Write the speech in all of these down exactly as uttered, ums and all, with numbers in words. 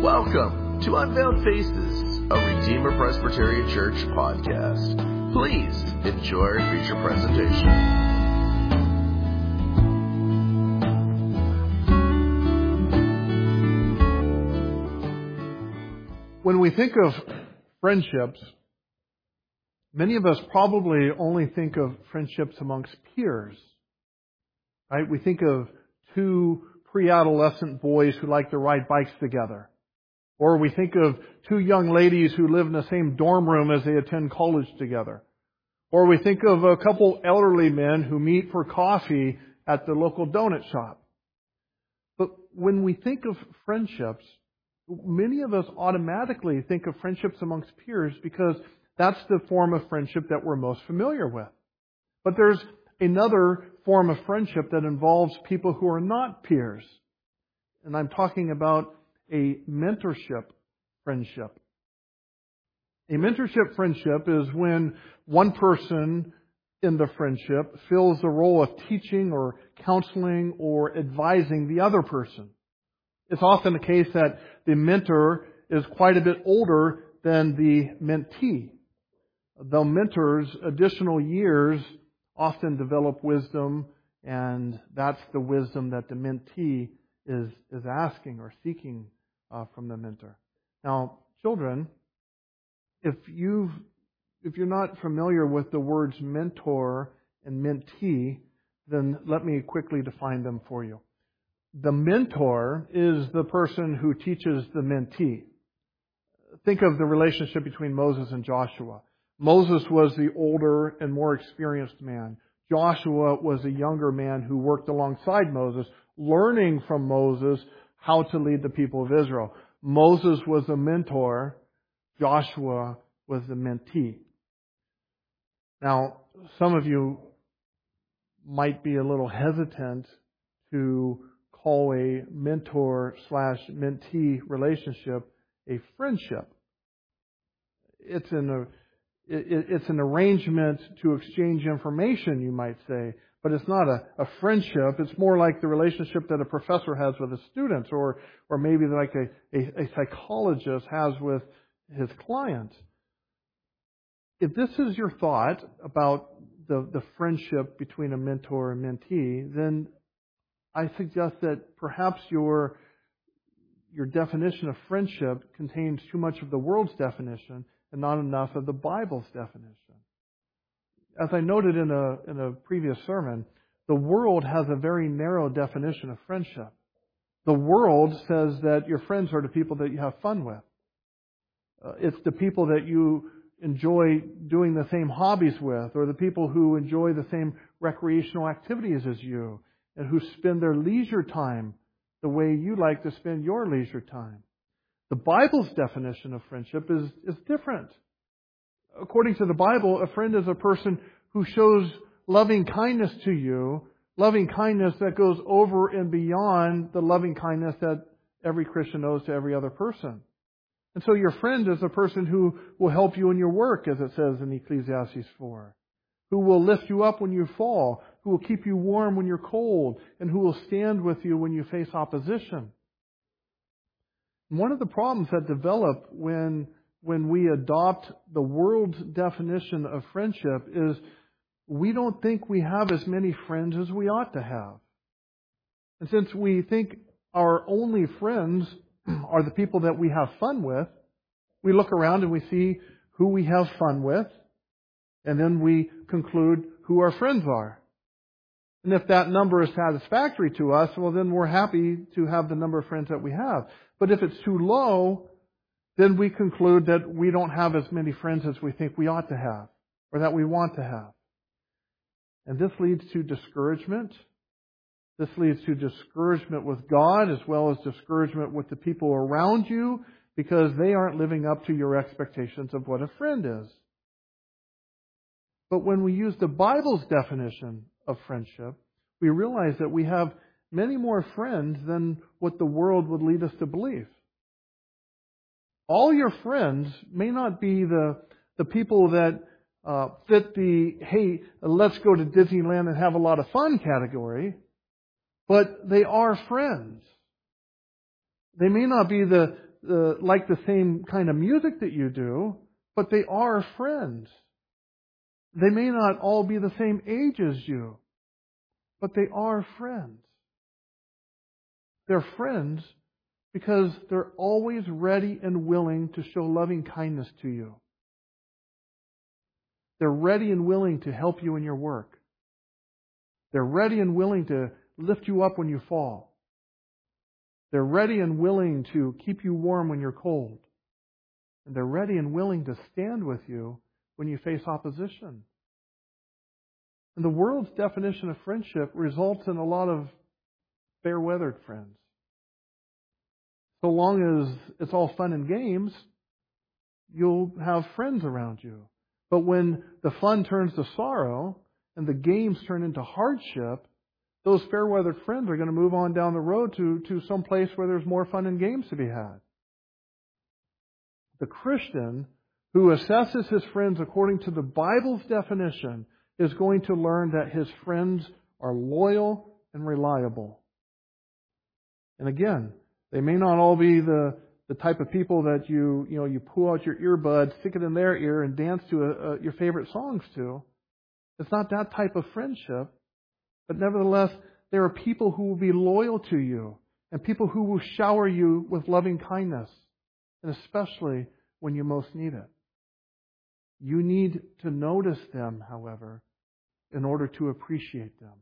Welcome to Unveiled Faces, a Redeemer Presbyterian Church podcast. Please enjoy our feature presentation. When we think of friendships, many of us probably only think of friendships amongst peers. Right? We think of two pre-adolescent boys who like to ride bikes together. Or we think of two young ladies who live in the same dorm room as they attend college together. Or we think of a couple elderly men who meet for coffee at the local donut shop. But when we think of friendships, many of us automatically think of friendships amongst peers because that's the form of friendship that we're most familiar with. But there's another form of friendship that involves people who are not peers. And I'm talking about a mentorship friendship. A mentorship friendship is when one person in the friendship fills the role of teaching or counseling or advising the other person. It's often the case that the mentor is quite a bit older than the mentee. The mentor's additional years often develop wisdom, and that's the wisdom that the mentee is, is asking or seeking uh, from the mentor. Now, children, if you've if you're not familiar with the words mentor and mentee, then let me quickly define them for you. The mentor is the person who teaches the mentee. Think of the relationship between Moses and Joshua. Moses was the older and more experienced man. Joshua was a younger man who worked alongside Moses, learning from Moses how to lead the people of Israel. Moses was the mentor. Joshua was the mentee. Now, some of you might be a little hesitant to call a mentor slash mentee relationship a friendship. It's an, it's an arrangement to exchange information, you might say, but it's not a, a friendship. It's more like the relationship that a professor has with his students, or, or maybe like a, a, a psychologist has with his client. If this is your thought about the, the friendship between a mentor and mentee, then I suggest that perhaps your, your definition of friendship contains too much of the world's definition and not enough of the Bible's definition. As I noted in a, in a previous sermon, the world has a very narrow definition of friendship. The world says that your friends are the people that you have fun with. Uh, it's the people that you enjoy doing the same hobbies with, or the people who enjoy the same recreational activities as you, and who spend their leisure time the way you like to spend your leisure time. The Bible's definition of friendship is, is different. According to the Bible, a friend is a person who shows loving kindness to you, loving kindness that goes over and beyond the loving kindness that every Christian owes to every other person. And so your friend is a person who will help you in your work, as it says in Ecclesiastes four, who will lift you up when you fall, who will keep you warm when you're cold, and who will stand with you when you face opposition. One of the problems that develop when when we adopt the world's definition of friendship is we don't think we have as many friends as we ought to have. And since we think our only friends are the people that we have fun with, we look around and we see who we have fun with, and then we conclude who our friends are. And if that number is satisfactory to us, well, then we're happy to have the number of friends that we have. But if it's too low, then we conclude that we don't have as many friends as we think we ought to have, or that we want to have. And this leads to discouragement. This leads to discouragement with God, as well as discouragement with the people around you, because they aren't living up to your expectations of what a friend is. But when we use the Bible's definition of friendship, we realize that we have many more friends than what the world would lead us to believe. All your friends may not be the, the people that uh, fit the, hey, let's go to Disneyland and have a lot of fun category, but they are friends. They may not be the, uh, like the same kind of music that you do, but they are friends. They may not all be the same age as you, but they are friends. They're friends because they're always ready and willing to show loving kindness to you. They're ready and willing to help you in your work. They're ready and willing to lift you up when you fall. They're ready and willing to keep you warm when you're cold. And they're ready and willing to stand with you when you face opposition. And the world's definition of friendship results in a lot of fair-weathered friends. So long as it's all fun and games, you'll have friends around you. But when the fun turns to sorrow and the games turn into hardship, those fair-weathered friends are going to move on down the road to, to some place where there's more fun and games to be had. The Christian who assesses his friends according to the Bible's definition is going to learn that his friends are loyal and reliable. And again, they may not all be the, the type of people that you, you know, you pull out your earbud, stick it in their ear, and dance to a, a, your favorite songs to. It's not that type of friendship. But nevertheless, there are people who will be loyal to you and people who will shower you with loving kindness, and especially when you most need it. You need to notice them, however, in order to appreciate them.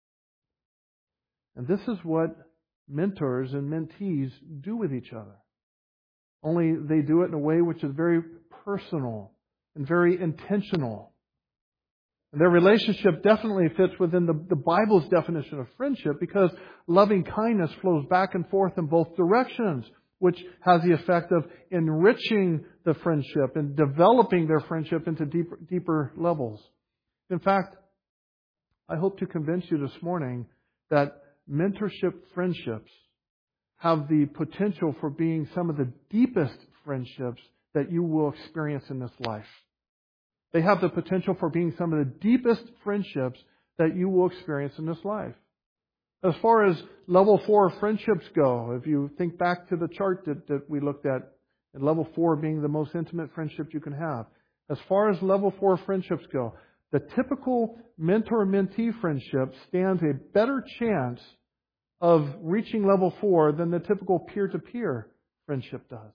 And this is what mentors and mentees do with each other. Only they do it in a way which is very personal and very intentional. And their relationship definitely fits within the, the Bible's definition of friendship because loving kindness flows back and forth in both directions, which has the effect of enriching the friendship and developing their friendship into deeper, deeper levels. In fact, I hope to convince you this morning that mentorship friendships have the potential for being some of the deepest friendships that you will experience in this life. They have the potential for being some of the deepest friendships that you will experience in this life. As far as level four friendships go, if you think back to the chart that, that we looked at, and level four being the most intimate friendship you can have. As far as level four friendships go, the typical mentor-mentee friendship stands a better chance of reaching level four than the typical peer-to-peer friendship does.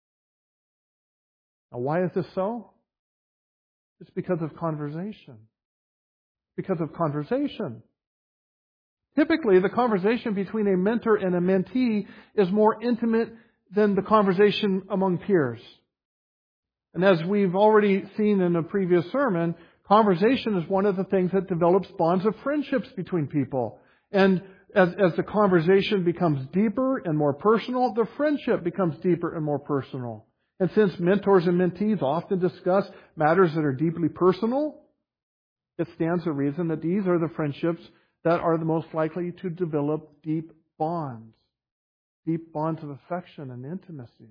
Now, why is this so? It's because of conversation. Because of conversation. Typically, the conversation between a mentor and a mentee is more intimate than the conversation among peers. And as we've already seen in a previous sermon, conversation is one of the things that develops bonds of friendships between people. And as, as the conversation becomes deeper and more personal, the friendship becomes deeper and more personal. And since mentors and mentees often discuss matters that are deeply personal, it stands to reason that these are the friendships that are the most likely to develop deep bonds, deep bonds of affection and intimacy.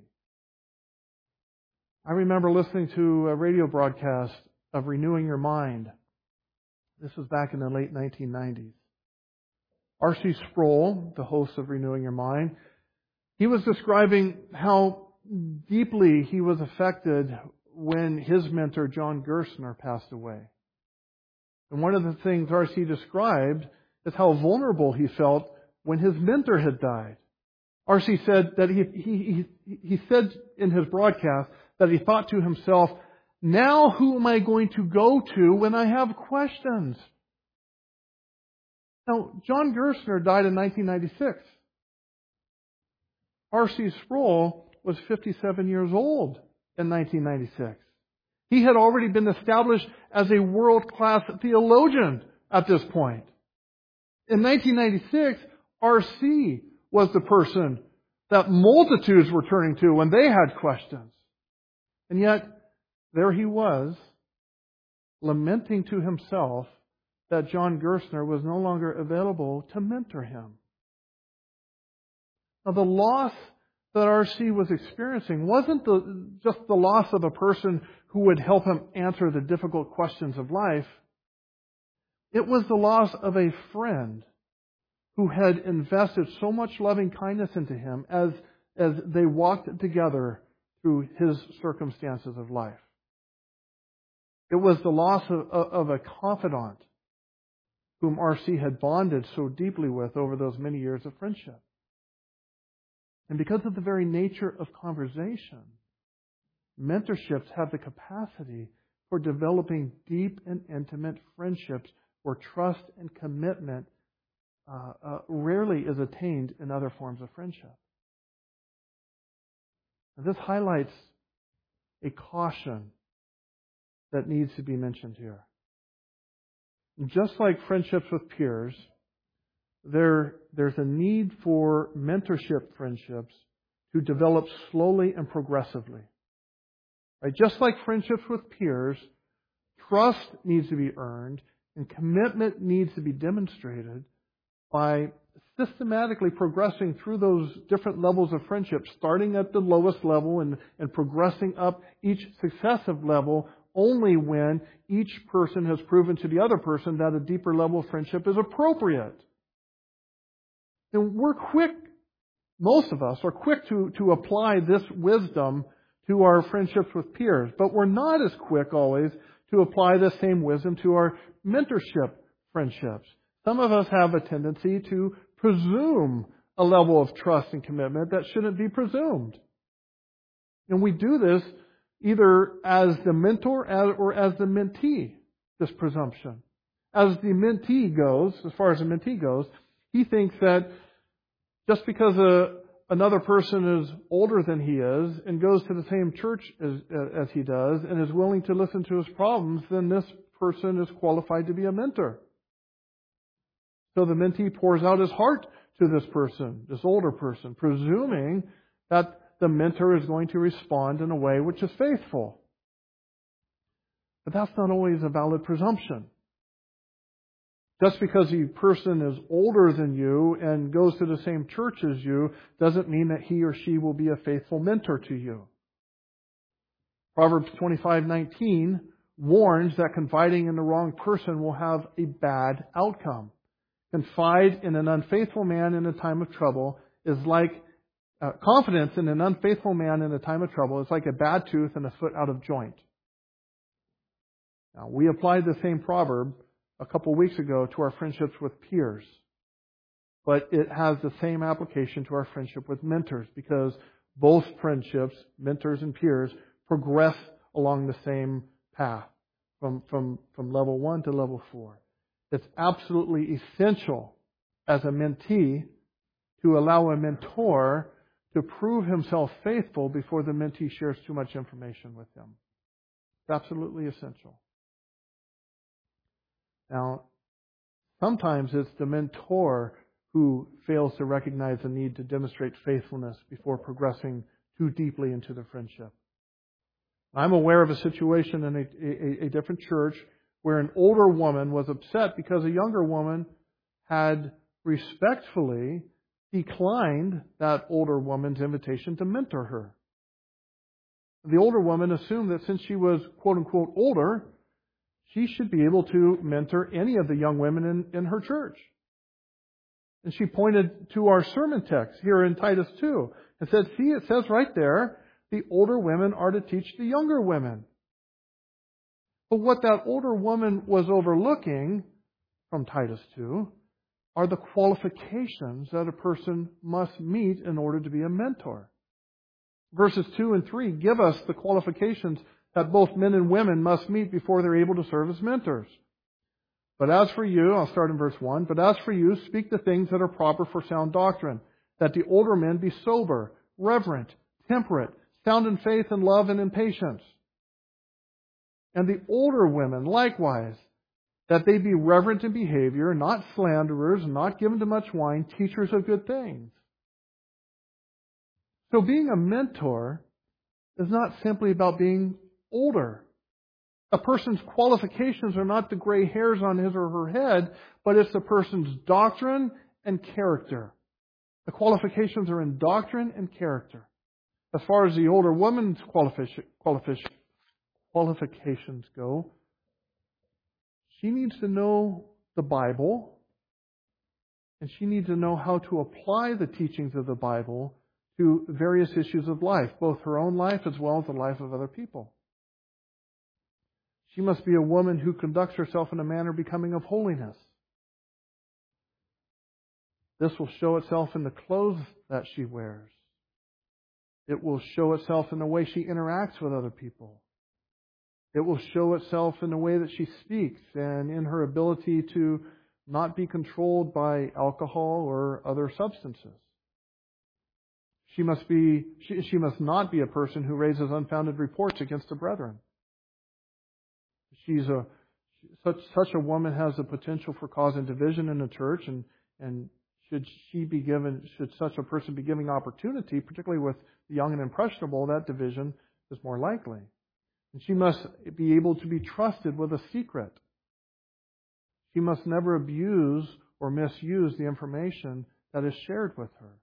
I remember listening to a radio broadcast of Renewing Your Mind. This was back in the late nineteen nineties. R C Sproul, the host of Renewing Your Mind, he was describing how deeply he was affected when his mentor, John Gerstner, passed away. And one of the things R C described is how vulnerable he felt when his mentor had died. R C said that he, he, he, he said in his broadcast that he thought to himself, now who am I going to go to when I have questions? Now, John Gerstner died in nineteen ninety-six. R C Sproul was fifty-seven years old in nineteen ninety-six. He had already been established as a world-class theologian at this point. In nineteen ninety-six, R C was the person that multitudes were turning to when they had questions. And yet, there he was, lamenting to himself that John Gerstner was no longer available to mentor him. Now, the loss that R C was experiencing wasn't the, just the loss of a person who would help him answer the difficult questions of life. It was the loss of a friend who had invested so much loving kindness into him as, as they walked together through his circumstances of life. It was the loss of, of a confidant whom R C had bonded so deeply with over those many years of friendship. And because of the very nature of conversation, mentorships have the capacity for developing deep and intimate friendships where trust and commitment uh, uh, rarely is attained in other forms of friendship. And this highlights a caution that needs to be mentioned here. Just like friendships with peers, there, there's a need for mentorship friendships to develop slowly and progressively. Right? Just like friendships with peers, trust needs to be earned and commitment needs to be demonstrated by systematically progressing through those different levels of friendship, starting at the lowest level and, and progressing up each successive level only when each person has proven to the other person that a deeper level of friendship is appropriate. And we're quick, most of us are quick to, to apply this wisdom to our friendships with peers, but we're not as quick always to apply the same wisdom to our mentorship friendships. Some of us have a tendency to presume a level of trust and commitment that shouldn't be presumed. And we do this either as the mentor or as the mentee, this presumption. As the mentee goes, as far as the mentee goes, he thinks that just because a, another person is older than he is and goes to the same church as, as he does and is willing to listen to his problems, then this person is qualified to be a mentor. So the mentee pours out his heart to this person, this older person, presuming that the mentor is going to respond in a way which is faithful. But that's not always a valid presumption. Just because a person is older than you and goes to the same church as you doesn't mean that he or she will be a faithful mentor to you. Proverbs twenty-five nineteen warns that confiding in the wrong person will have a bad outcome. Confide in an unfaithful man in a time of trouble is like uh, confidence in an unfaithful man in a time of trouble is like a bad tooth and a foot out of joint. Now, we applied the same proverb a couple weeks ago to our friendships with peers, but it has the same application to our friendship with mentors because both friendships, mentors and peers, progress along the same path from, from, from level one to level four. It's absolutely essential as a mentee to allow a mentor to prove himself faithful before the mentee shares too much information with him. It's absolutely essential. Now, sometimes it's the mentor who fails to recognize the need to demonstrate faithfulness before progressing too deeply into the friendship. I'm aware of a situation in a, a, a different church where an older woman was upset because a younger woman had respectfully declined that older woman's invitation to mentor her. The older woman assumed that since she was, quote unquote, older, she should be able to mentor any of the young women in, in her church. And she pointed to our sermon text here in Titus two and said, see, it says right there, the older women are to teach the younger women. But what that older woman was overlooking from Titus two are the qualifications that a person must meet in order to be a mentor. Verses two and three give us the qualifications that both men and women must meet before they're able to serve as mentors. But as for you, I'll start in verse one, but as for you, speak the things that are proper for sound doctrine, that the older men be sober, reverent, temperate, sound in faith and love and in patience. And the older women, likewise, that they be reverent in behavior, not slanderers, not given to much wine, teachers of good things. So being a mentor is not simply about being older. A person's qualifications are not the gray hairs on his or her head, but it's the person's doctrine and character. The qualifications are in doctrine and character. As far as the older woman's qualifications qualifications go, she needs to know the Bible, and she needs to know how to apply the teachings of the Bible to various issues of life, both her own life as well as the life of other people. She must be a woman who conducts herself in a manner becoming of holiness. This will show itself in the clothes that she wears. It will show itself in the way she interacts with other people. It will show itself in the way that she speaks and in her ability to not be controlled by alcohol or other substances. She must be, she, she must not be a person who raises unfounded reports against the brethren. She's a such such a woman has the potential for causing division in the church, and and should she be given, should such a person be given opportunity, particularly with the young and impressionable, that division is more likely. And she must be able to be trusted with a secret. She must never abuse or misuse the information that is shared with her.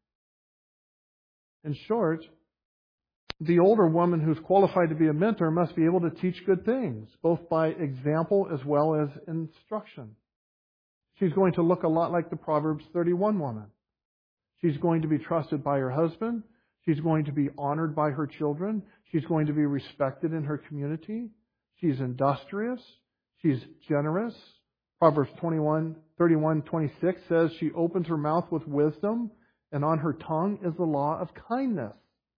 In short, the older woman who's qualified to be a mentor must be able to teach good things, both by example as well as instruction. She's going to look a lot like the Proverbs thirty-one woman. She's going to be trusted by her husband. She's going to be honored by her children. She's going to be respected in her community. She's industrious. She's generous. Proverbs twenty-one, thirty-one, twenty-six says she opens her mouth with wisdom, and on her tongue is the law of kindness.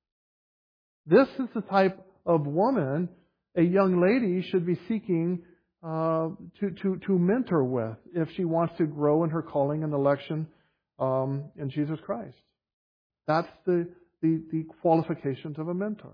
This is the type of woman a young lady should be seeking uh, to, to, to mentor with if she wants to grow in her calling and election um, in Jesus Christ. That's the, the, the qualifications of a mentor.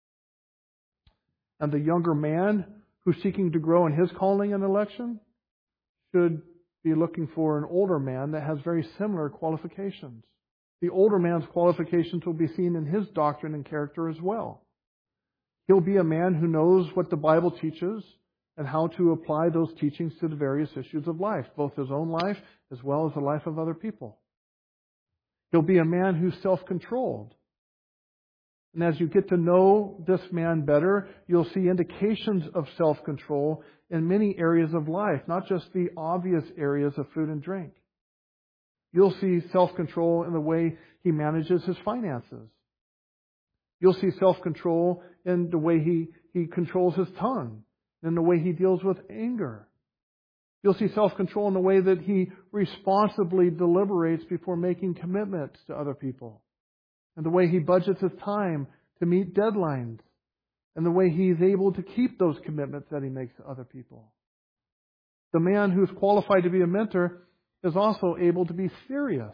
And the younger man who's seeking to grow in his calling and election should be looking for an older man that has very similar qualifications. The older man's qualifications will be seen in his doctrine and character as well. He'll be a man who knows what the Bible teaches and how to apply those teachings to the various issues of life, both his own life as well as the life of other people. He'll be a man who's self-controlled. And as you get to know this man better, you'll see indications of self-control in many areas of life, not just the obvious areas of food and drink. You'll see self-control in the way he manages his finances. You'll see self-control in the way he, he controls his tongue, in the way he deals with anger. You'll see self-control in the way that he responsibly deliberates before making commitments to other people, and the way he budgets his time to meet deadlines, and the way he's able to keep those commitments that he makes to other people. The man who's qualified to be a mentor is also able to be serious.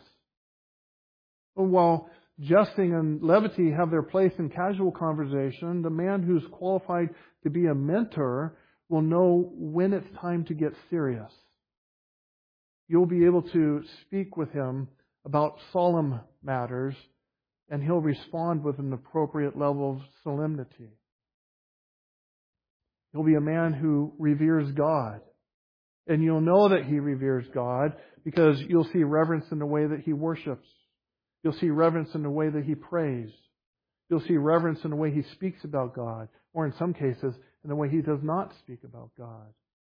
While jesting and levity have their place in casual conversation, the man who's qualified to be a mentor will know when it's time to get serious. You'll be able to speak with him about solemn matters, and he'll respond with an appropriate level of solemnity. He'll be a man who reveres God. And you'll know that he reveres God because you'll see reverence in the way that he worships. You'll see reverence in the way that he prays. You'll see reverence in the way he speaks about God, or in some cases, in the way he does not speak about God.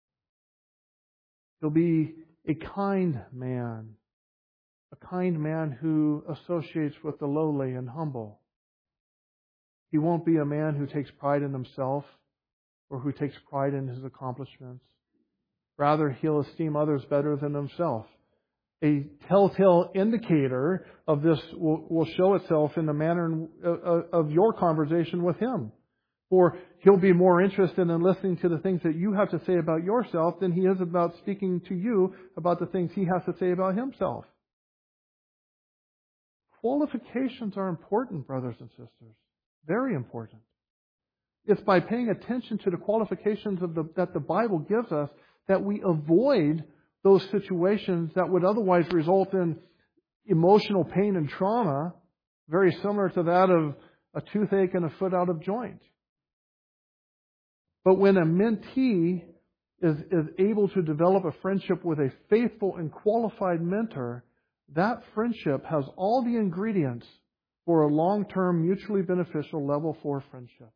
He'll be a kind man, a kind man who associates with the lowly and humble. He won't be a man who takes pride in himself or who takes pride in his accomplishments. Rather, he'll esteem others better than himself. A telltale indicator of this will, will show itself in the manner of your conversation with him. For he'll be more interested in listening to the things that you have to say about yourself than he is about speaking to you about the things he has to say about himself. Qualifications are important, brothers and sisters. Very important. It's by paying attention to the qualifications of the, that the Bible gives us that we avoid those situations that would otherwise result in emotional pain and trauma, very similar to that of a toothache and a foot out of joint. But when a mentee is, is able to develop a friendship with a faithful and qualified mentor, that friendship has all the ingredients for a long-term, mutually beneficial level four friendship.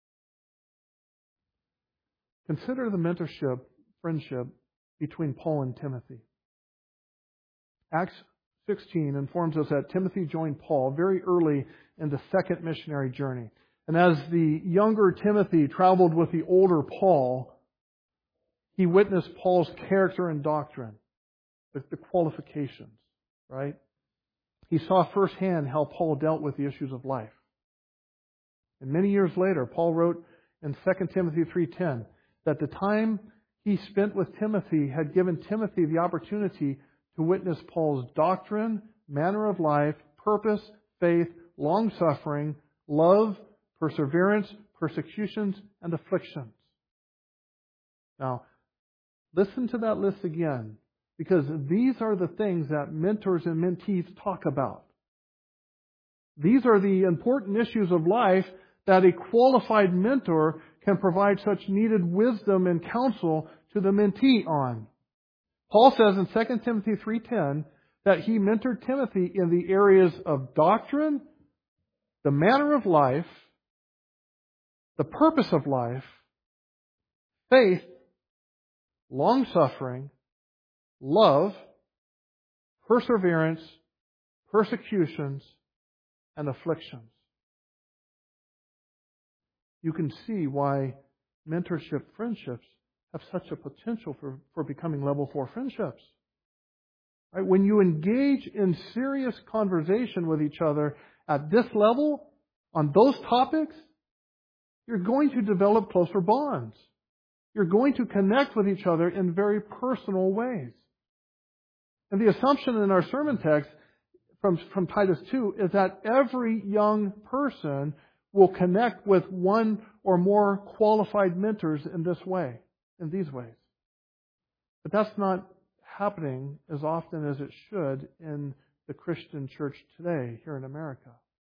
Consider the mentorship, friendship between Paul and Timothy. Acts sixteen informs us that Timothy joined Paul very early in the second missionary journey. And as the younger Timothy traveled with the older Paul, he witnessed Paul's character and doctrine, the, the qualifications, right? He saw firsthand how Paul dealt with the issues of life. And many years later, Paul wrote in Second Timothy three ten that the time he spent with Timothy had given Timothy the opportunity to witness Paul's doctrine, manner of life, purpose, faith, long-suffering, love, perseverance, persecutions, and afflictions. Now, listen to that list again, because these are the things that mentors and mentees talk about. These are the important issues of life that a qualified mentor can provide such needed wisdom and counsel to the mentee on. Paul says in Second Timothy three ten that he mentored Timothy in the areas of doctrine, the manner of life, the purpose of life, faith, long-suffering, love, perseverance, persecutions, and afflictions. You can see why mentorship friendships have such a potential for, for becoming level four friendships. Right? When you engage in serious conversation with each other at this level, on those topics, you're going to develop closer bonds. You're going to connect with each other in very personal ways. And the assumption in our sermon text from, from Titus two is that every young person will connect with one or more qualified mentors in this way, in these ways. But that's not happening as often as it should in the Christian church today here in America.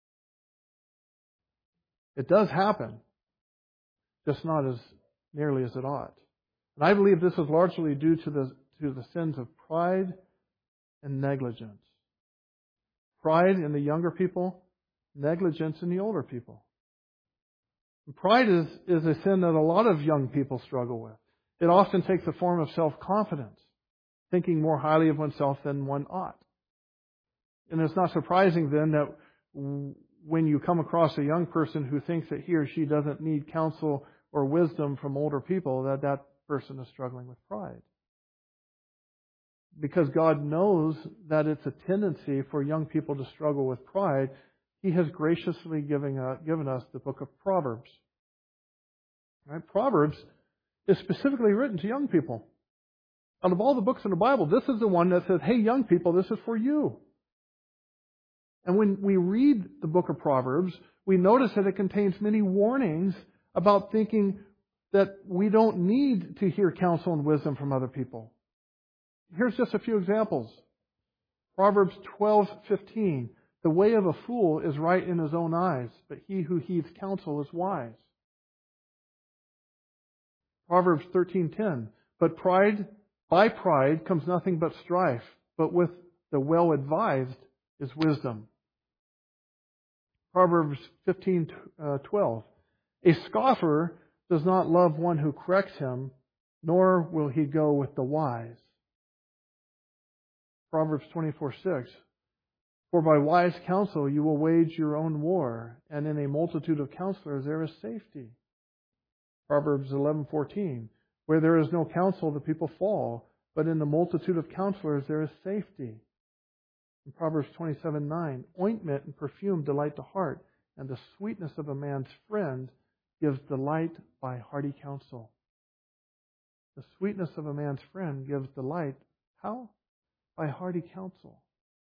It does happen, just not as nearly as it ought. And I believe this is largely due to the to the sins of pride and negligence. Pride in the younger people, negligence in the older people. And pride is, is a sin that a lot of young people struggle with. It often takes the form of self-confidence, thinking more highly of oneself than one ought. And it's not surprising then that when you come across a young person who thinks that he or she doesn't need counsel or wisdom from older people, that that person is struggling with pride. Because God knows that it's a tendency for young people to struggle with pride, He has graciously given, uh, given us the book of Proverbs. Right? Proverbs is specifically written to young people. Out of all the books in the Bible, this is the one that says, hey, young people, this is for you. And when we read the book of Proverbs, we notice that it contains many warnings about thinking that we don't need to hear counsel and wisdom from other people. Here's just a few examples. Proverbs twelve fifteen. The way of a fool is right in his own eyes, but he who heeds counsel is wise. Proverbs thirteen ten. But pride, by pride comes nothing but strife, but with the well-advised is wisdom. Proverbs fifteen twelve. A scoffer does not love one who corrects him, nor will he go with the wise. Proverbs twenty-four six. For by wise counsel you will wage your own war, and in a multitude of counselors there is safety. Proverbs eleven fourteen. Where there is no counsel the people fall, but in the multitude of counselors there is safety. In Proverbs twenty-seven nine. Ointment and perfume delight the heart, and the sweetness of a man's friend gives delight by hearty counsel. The sweetness of a man's friend gives delight. How? By hearty counsel.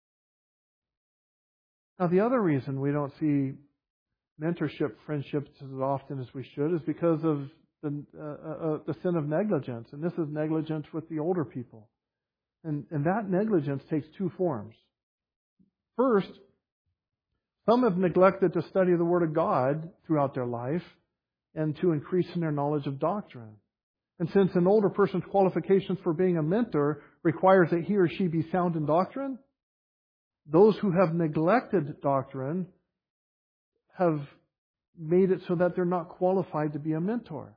Now, the other reason we don't see mentorship friendships as often as we should is because of the, uh, uh, the sin of negligence. And this is negligence with the older people. And, and that negligence takes two forms. First, some have neglected to study the Word of God throughout their life and to increase in their knowledge of doctrine. And since an older person's qualifications for being a mentor requires that he or she be sound in doctrine, those who have neglected doctrine have made it so that they're not qualified to be a mentor.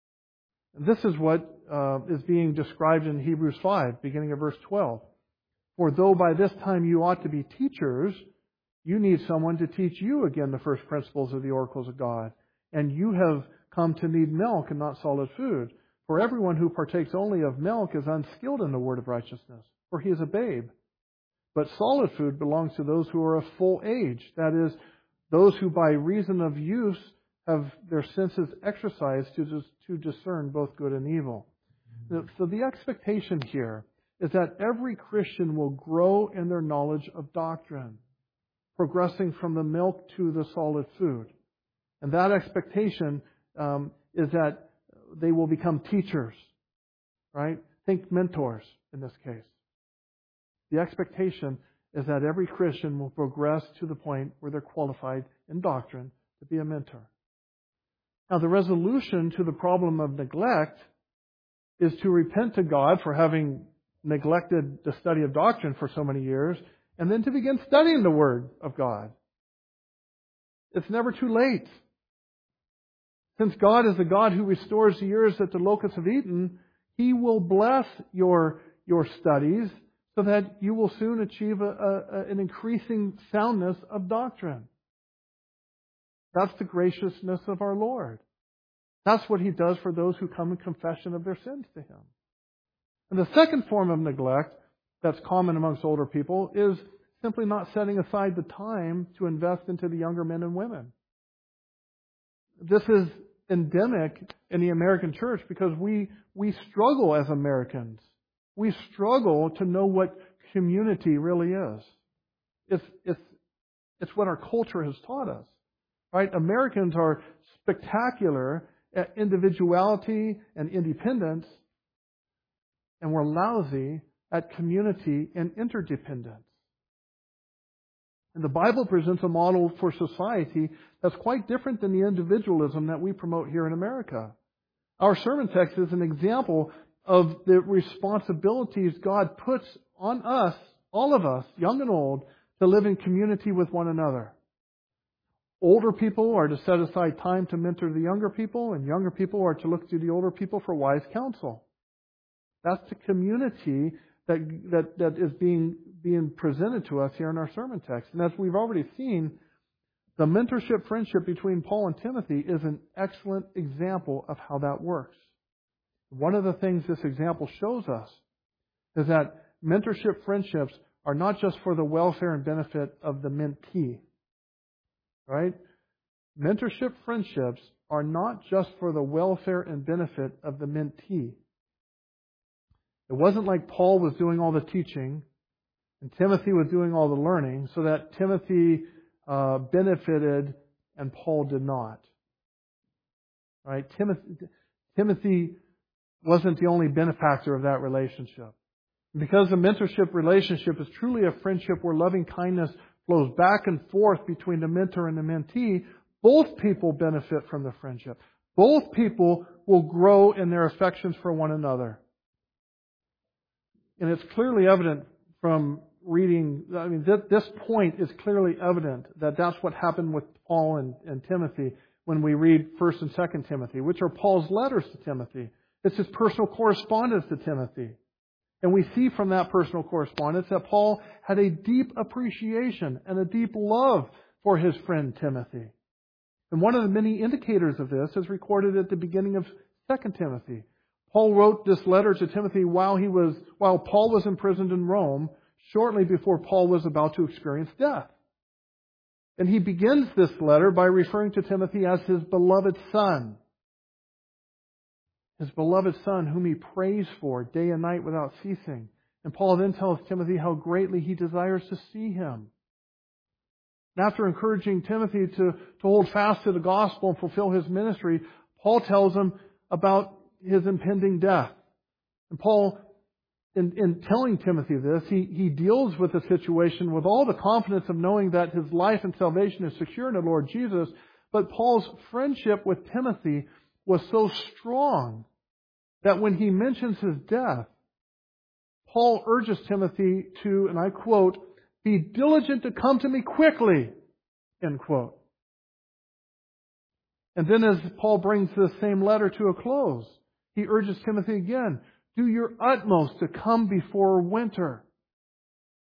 And this is what uh, is being described in Hebrews five, beginning of verse twelve. For though by this time you ought to be teachers, you need someone to teach you again the first principles of the oracles of God. And you have come to need milk and not solid food. For everyone who partakes only of milk is unskilled in the word of righteousness, for he is a babe. But solid food belongs to those who are of full age, that is, those who by reason of use have their senses exercised to, dis- to discern both good and evil. So the expectation here is that every Christian will grow in their knowledge of doctrine, progressing from the milk to the solid food. And that expectation um, is that they will become teachers, right? Think mentors in this case. The expectation is that every Christian will progress to the point where they're qualified in doctrine to be a mentor. Now, the resolution to the problem of neglect is to repent to God for having neglected the study of doctrine for so many years, and then to begin studying the Word of God. It's never too late. Since God is the God who restores the years that the locusts have eaten, He will bless your, your studies so that you will soon achieve a, a, an increasing soundness of doctrine. That's the graciousness of our Lord. That's what He does for those who come in confession of their sins to Him. And the second form of neglect that's common amongst older people is simply not setting aside the time to invest into the younger men and women. This is endemic in the American church because we, we struggle as Americans. We struggle to know what community really is. It's, it's, it's what our culture has taught us. Right? Americans are spectacular at individuality and independence, and we're lousy at community and interdependence. And the Bible presents a model for society that's quite different than the individualism that we promote here in America. Our sermon text is an example of the responsibilities God puts on us, all of us, young and old, to live in community with one another. Older people are to set aside time to mentor the younger people, and younger people are to look to the older people for wise counsel. That's the community that that, that is being, being presented to us here in our sermon text. And as we've already seen, the mentorship friendship between Paul and Timothy is an excellent example of how that works. One of the things this example shows us is that mentorship friendships are not just for the welfare and benefit of the mentee. Right? Mentorship friendships are not just for the welfare and benefit of the mentee. It wasn't like Paul was doing all the teaching and Timothy was doing all the learning so that Timothy uh, benefited and Paul did not. Right? Timothy, Timothy wasn't the only benefactor of that relationship. Because the mentorship relationship is truly a friendship where loving kindness flows back and forth between the mentor and the mentee, both people benefit from the friendship. Both people will grow in their affections for one another. And it's clearly evident from reading, I mean, th- this point is clearly evident that that's what happened with Paul and, and Timothy when we read First and Second Timothy, which are Paul's letters to Timothy. It's his personal correspondence to Timothy. And we see from that personal correspondence that Paul had a deep appreciation and a deep love for his friend Timothy. And one of the many indicators of this is recorded at the beginning of Second Timothy. Paul wrote this letter to Timothy while he was, while Paul was imprisoned in Rome, shortly before Paul was about to experience death. And he begins this letter by referring to Timothy as his beloved son. His beloved son, whom he prays for day and night without ceasing. And Paul then tells Timothy how greatly he desires to see him. And after encouraging Timothy to, to hold fast to the gospel and fulfill his ministry, Paul tells him about his impending death. And Paul, in, in telling Timothy this, he, he deals with the situation with all the confidence of knowing that his life and salvation is secure in the Lord Jesus. But Paul's friendship with Timothy was so strong that when he mentions his death, Paul urges Timothy to, and I quote, be diligent to come to me quickly, end quote. And then as Paul brings this same letter to a close, he urges Timothy again, do your utmost to come before winter.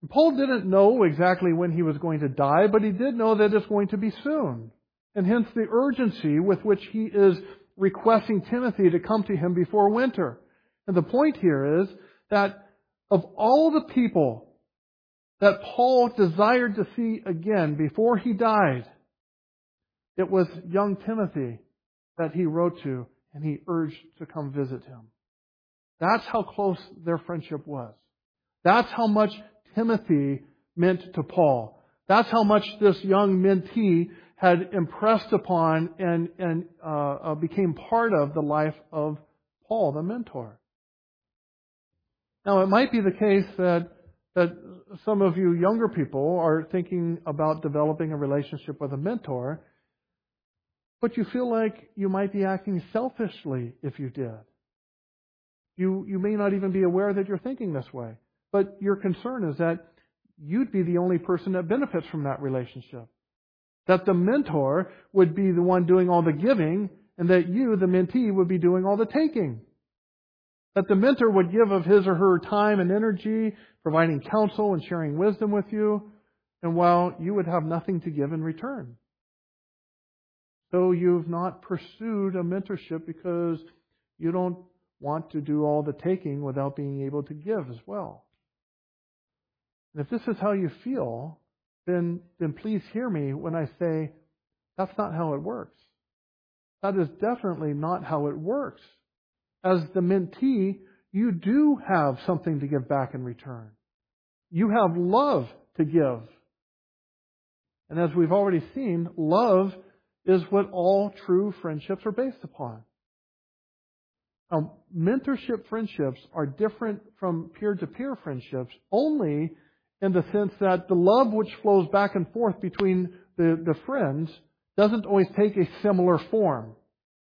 Paul didn't know exactly when he was going to die, but he did know that it's going to be soon. And hence the urgency with which he is requesting Timothy to come to him before winter. And the point here is that of all the people that Paul desired to see again before he died, it was young Timothy that he wrote to and he urged to come visit him. That's how close their friendship was. That's how much Timothy meant to Paul. That's how much this young mentee had impressed upon and, and uh, uh, became part of the life of Paul, the mentor. Now, it might be the case that that some of you younger people are thinking about developing a relationship with a mentor, but you feel like you might be acting selfishly if you did. You, you may not even be aware that you're thinking this way, but your concern is that you'd be the only person that benefits from that relationship. That the mentor would be the one doing all the giving, and that you, the mentee, would be doing all the taking. That the mentor would give of his or her time and energy, providing counsel and sharing wisdom with you, and while you would have nothing to give in return. So you've not pursued a mentorship because you don't want to do all the taking without being able to give as well. And if this is how you feel, then, then please hear me when I say that's not how it works. That is definitely not how it works. As the mentee, you do have something to give back in return. You have love to give. And as we've already seen, love is what all true friendships are based upon. Now, mentorship friendships are different from peer-to-peer friendships only in the sense that the love which flows back and forth between the, the friends doesn't always take a similar form.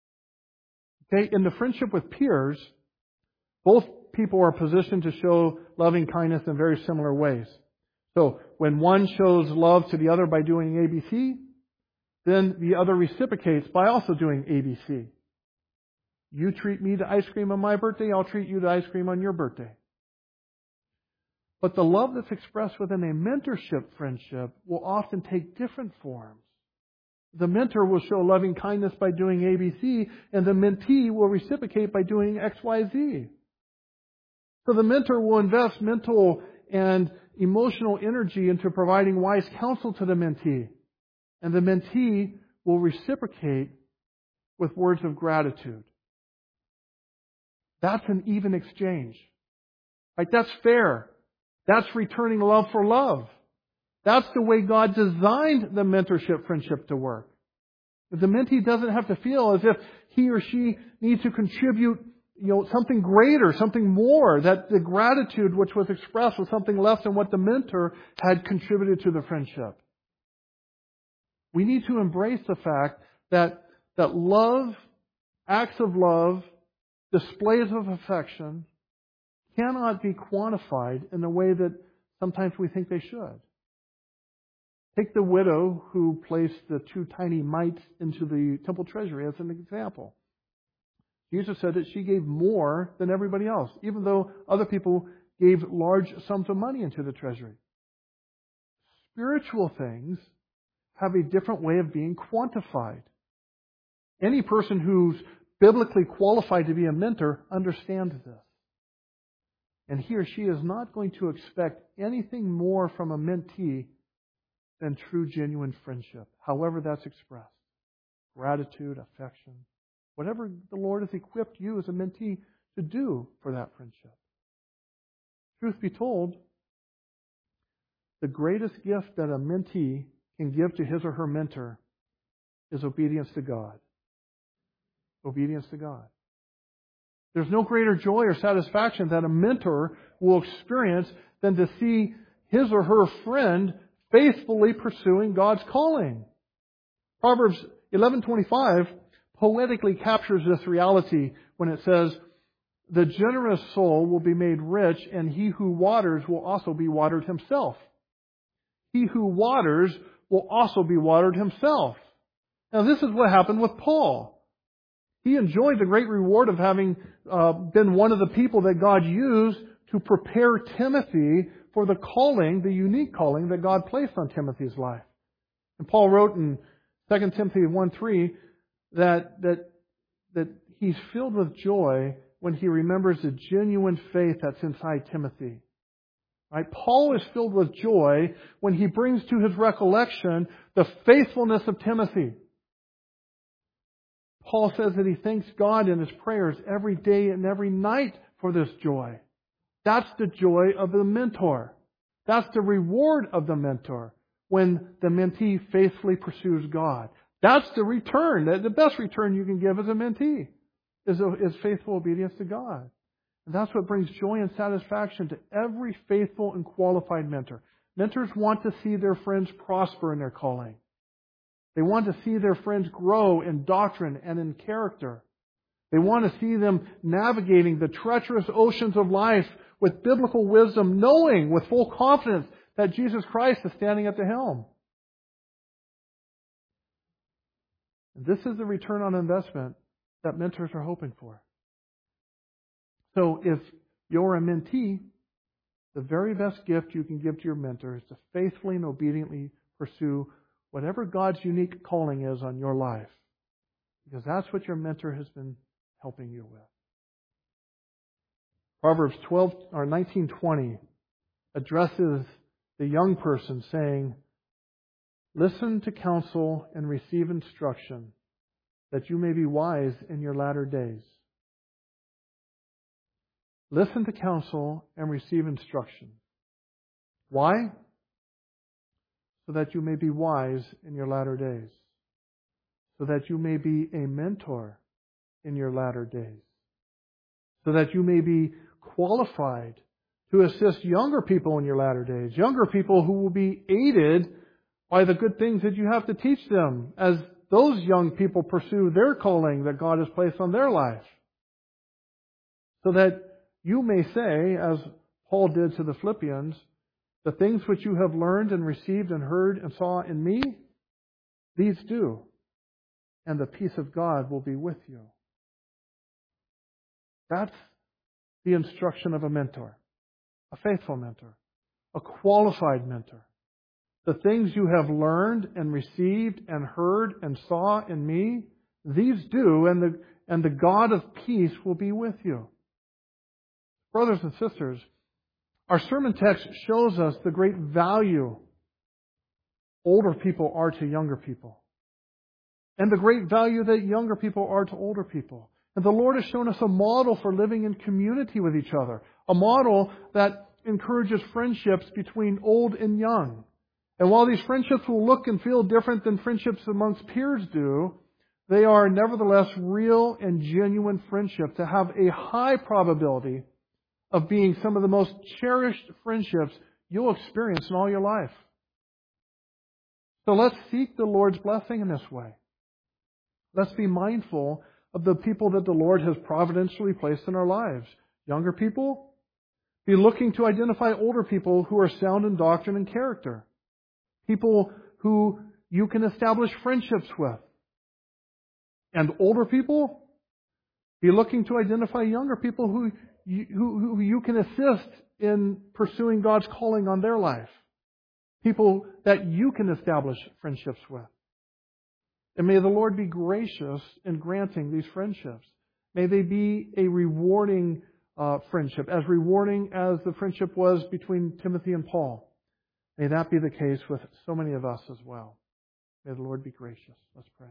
Okay, in the friendship with peers, both people are positioned to show loving kindness in very similar ways. So, when one shows love to the other by doing A B C, then the other reciprocates by also doing A B C. You treat me to ice cream on my birthday, I'll treat you to ice cream on your birthday. But the love that's expressed within a mentorship friendship will often take different forms. The mentor will show loving kindness by doing A B C, and the mentee will reciprocate by doing X Y Z. So the mentor will invest mental and emotional energy into providing wise counsel to the mentee, and the mentee will reciprocate with words of gratitude. That's an even exchange. Right? That's fair. That's returning love for love. That's the way God designed the mentorship friendship to work. The mentee doesn't have to feel as if he or she needs to contribute, you know, something greater, something more, that the gratitude which was expressed was something less than what the mentor had contributed to the friendship. We need to embrace the fact that, that love, acts of love, displays of affection cannot be quantified in the way that sometimes we think they should. Take the widow who placed the two tiny mites into the temple treasury as an example. Jesus said that she gave more than everybody else, even though other people gave large sums of money into the treasury. Spiritual things have a different way of being quantified. Any person who's biblically qualified to be a mentor understands this. And he or she is not going to expect anything more from a mentee than true, genuine friendship, however that's expressed. Gratitude, affection, whatever the Lord has equipped you as a mentee to do for that friendship. Truth be told, the greatest gift that a mentee can give to his or her mentor is obedience to God. Obedience to God. There's no greater joy or satisfaction that a mentor will experience than to see his or her friend faithfully pursuing God's calling. Proverbs eleven twenty-five poetically captures this reality when it says, "The generous soul will be made rich, and he who waters will also be watered himself." He who waters will also be watered himself. Now this is what happened with Paul. He enjoyed the great reward of having uh, been one of the people that God used to prepare Timothy for the calling, the unique calling that God placed on Timothy's life. And Paul wrote in Second Timothy one three that, that, that he's filled with joy when he remembers the genuine faith that's inside Timothy. Right? Paul is filled with joy when he brings to his recollection the faithfulness of Timothy. Paul says that he thanks God in his prayers every day and every night for this joy. That's the joy of the mentor. That's the reward of the mentor when the mentee faithfully pursues God. That's the return. The best return you can give as a mentee is, a, is faithful obedience to God. And that's what brings joy and satisfaction to every faithful and qualified mentor. Mentors want to see their friends prosper in their calling. They want to see their friends grow in doctrine and in character. They want to see them navigating the treacherous oceans of life with biblical wisdom, knowing with full confidence that Jesus Christ is standing at the helm. And this is the return on investment that mentors are hoping for. So if you're a mentee, the very best gift you can give to your mentor is to faithfully and obediently pursue whatever God's unique calling is on your life. Because that's what your mentor has been helping you with. Proverbs twelve or nineteen twenty addresses the young person saying, "Listen to counsel and receive instruction, that you may be wise in your latter days." Listen to counsel and receive instruction. Why? So that you may be wise in your latter days. So that you may be a mentor in your latter days. So that you may be qualified to assist younger people in your latter days. Younger people who will be aided by the good things that you have to teach them as those young people pursue their calling that God has placed on their life. So that you may say, as Paul did to the Philippians, "The things which you have learned and received and heard and saw in me, these do, and the peace of God will be with you." That's the instruction of a mentor, a faithful mentor, a qualified mentor. The things you have learned and received and heard and saw in me, these do, and the, and the God of peace will be with you. Brothers and sisters, our sermon text shows us the great value older people are to younger people, and the great value that younger people are to older people. And the Lord has shown us a model for living in community with each other, a model that encourages friendships between old and young. And while these friendships will look and feel different than friendships amongst peers do, they are nevertheless real and genuine friendships that have a high probability of being some of the most cherished friendships you'll experience in all your life. So let's seek the Lord's blessing in this way. Let's be mindful of the people that the Lord has providentially placed in our lives. Younger people, be looking to identify older people who are sound in doctrine and character. People who you can establish friendships with. And older people, be looking to identify younger people who you, who, who you can assist in pursuing God's calling on their life. People that you can establish friendships with. And may the Lord be gracious in granting these friendships. May they be a rewarding uh, friendship, as rewarding as the friendship was between Timothy and Paul. May that be the case with so many of us as well. May the Lord be gracious. Let's pray.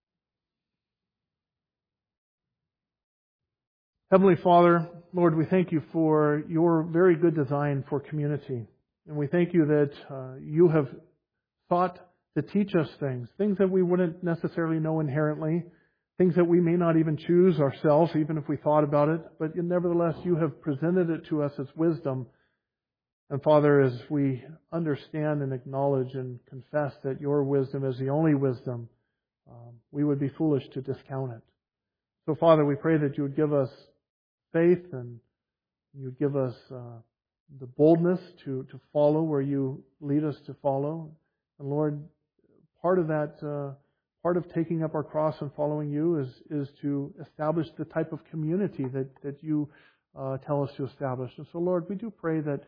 Heavenly Father, Lord, we thank you for your very good design for community. And we thank you that uh, you have sought to teach us things, things that we wouldn't necessarily know inherently, things that we may not even choose ourselves, even if we thought about it. But nevertheless, you have presented it to us as wisdom. And Father, as we understand and acknowledge and confess that your wisdom is the only wisdom, um, we would be foolish to discount it. So Father, we pray that you would give us faith and you would give us uh, the boldness to, to follow where you lead us to follow. And Lord, part of that, uh, part of taking up our cross and following you is, is to establish the type of community that, that you uh, tell us to establish. And so Lord, we do pray that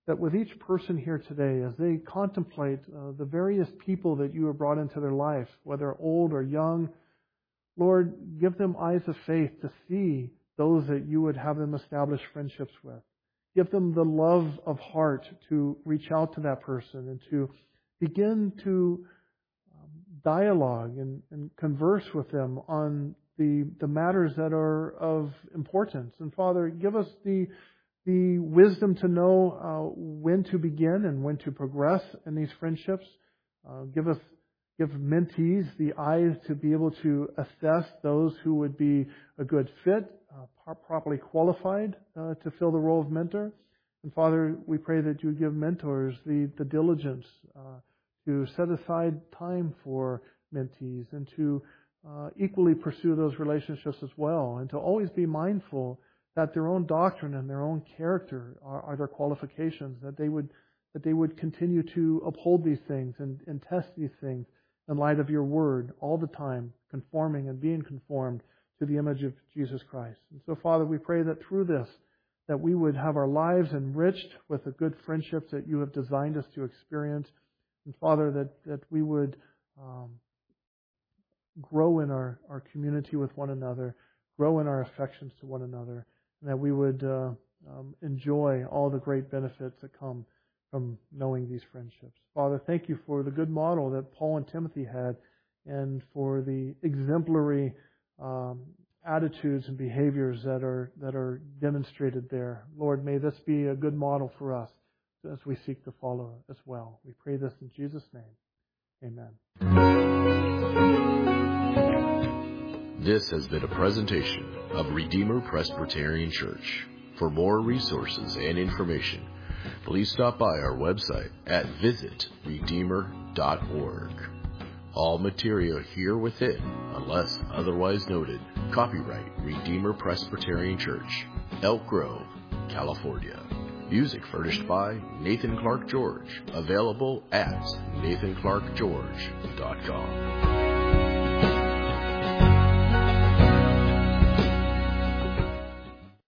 that with each person here today, as they contemplate uh, the various people that you have brought into their life, whether old or young, Lord, give them eyes of faith to see those that you would have them establish friendships with. Give them the love of heart to reach out to that person and to begin to um, dialogue and, and converse with them on the, the matters that are of importance. And Father, give us the, the wisdom to know uh, when to begin and when to progress in these friendships. Uh, give us Give mentees the eyes to be able to assess those who would be a good fit, uh, properly qualified uh, to fill the role of mentor. And Father, we pray that you give mentors the, the diligence uh, to set aside time for mentees and to uh, equally pursue those relationships as well, and to always be mindful that their own doctrine and their own character are, are their qualifications, that they would that they would continue to uphold these things and, and test these things in light of your word all the time, conforming and being conformed to the image of Jesus Christ. And so, Father, we pray that through this, that we would have our lives enriched with the good friendships that you have designed us to experience. And Father, that, that we would um, grow in our, our community with one another, grow in our affections to one another, and that we would uh, um, enjoy all the great benefits that come from knowing these friendships. Father, thank you for the good model that Paul and Timothy had, and for the exemplary um, attitudes and behaviors that are that are demonstrated there. Lord, may this be a good model for us as we seek to follow as well. We pray this in Jesus' name. Amen. This has been a presentation of Redeemer Presbyterian Church. For more resources and information, please stop by our website at visit redeemer dot org. All material here within, unless otherwise noted, copyright Redeemer Presbyterian Church, Elk Grove, California. Music furnished by Nathan Clark George, available at nathan clark george dot com.